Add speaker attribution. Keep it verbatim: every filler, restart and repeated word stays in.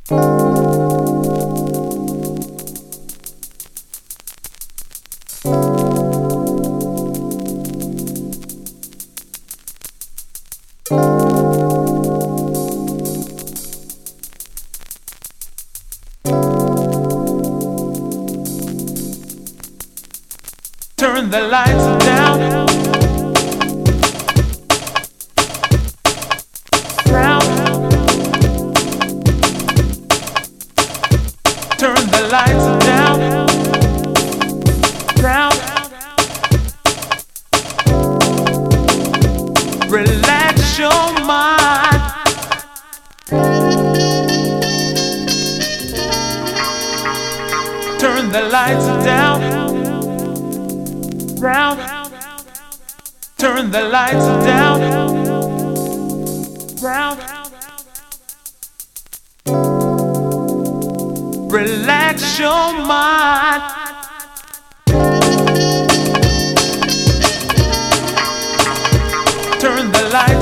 Speaker 1: Turn the lights down. Down. Turn the lights down. Down. Relax your mind. Turn the lights down. Down. Turn the lights down. Down. Relax your mind. Turn the lights